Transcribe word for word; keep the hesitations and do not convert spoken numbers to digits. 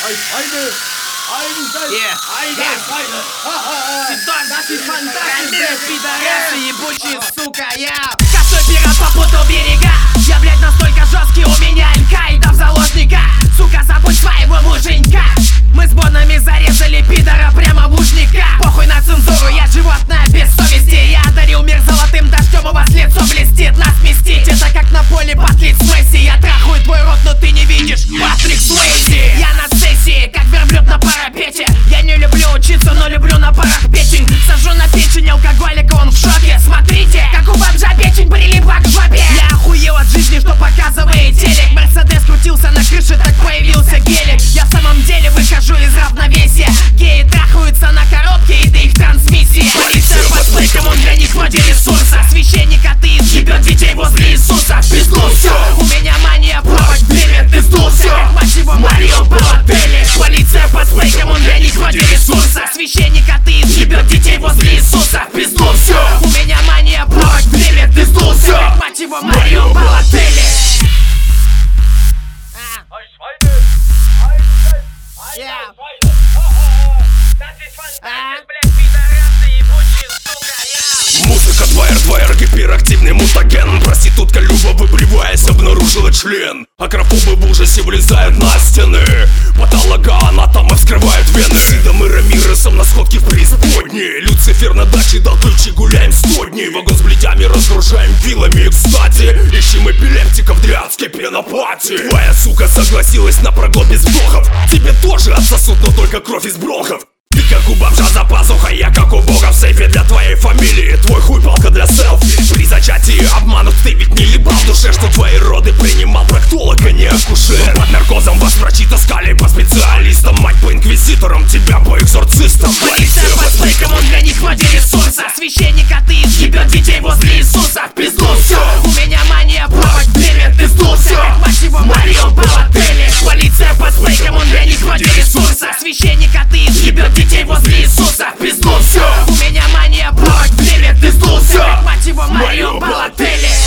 Yeah. Конец, пидорасы, ебучие, сука, я косой пират попутал берега. Я, блядь, настолько жесткий, у меня Аль-Каида в заложниках. Сука, забудь своего муженька. Мы с бонами зарезали пидора прямо в ушниках. Похуй на цензуру, я животное без совести. Я одарил мир золотым дождем, у вас лицо блестит. Нас сместить, это как на поле батлит с Месси. Я трахаю твой рот, но ты не видишь Патрик Суэйзи. Я на сессии, как верблюд на парапете. Я не люблю учиться, но люблю на парах печень. Сажу на печень алкоголика, он в шоке. Смотрите, как у бомжа печень прилипла к жопе. Я охуел от жизни, что показывает телек. Мерседес крутился на крыше, так появился гелик. Я в самом деле выхожу из равновесия. Геи трахаются на коробке, и это их трансмиссия. Полиция под стейком, он для них вроде ресурса. Священник атеист ебет детей возле Иисуса. Пизду все, у меня мания плавать в дыре. Ты сдулся, как мать его Марио Балотелли. Полиция под стейком, он для них вроде ресурса. Священник атеист ебет детей возле Иисуса. Пизду все, у меня мания плавать в дыре. Ты сдулся, как мать его Марио Балотелли. Музыка твоя, твоя гиперактивный мутаген. Проститутка Люба, выбриваясь, обнаружила член. Акрофобы в ужасе влезают на стены. Патологоанатомы вскрывают вены. Сидом и Рамиресом на сходке в преисподней. Люцифер на даче до тучи, гуляем сто дней. Вагон с блядями разгружаем вилами. Кстати, ищем эпилептиков для адской пенопати. Твоя сука согласилась на прогул без вдохов. Тебе тоже отсосут, но только кровь из бронхов. Ты как у бомжа за пазухой, я как у бога в сейфе для твоей фамилии. Твой хуй палка для селфи. При зачатии обманут, ты ведь не ебал в душе, что твои роды принимал проктолог, а не акушер. Под наркозом вас врачи таскали по специалистам. Мать по инквизиторам, тебя по экзорцистам. Полиция под стейком, он для них вроде ресурса. Священник атеист ебет детей возле Иисуса. Пизду все, у меня мания плавать в дыре. Ты сдулся, как мать его Марио Балотелли. Полиция под стейком, он для них вроде ресурса. Священник атеист ебет детей возле Иисуса. Пизду все, у меня мания плавать в дыре. Ты сдулся, как мать его Марио Балотелли.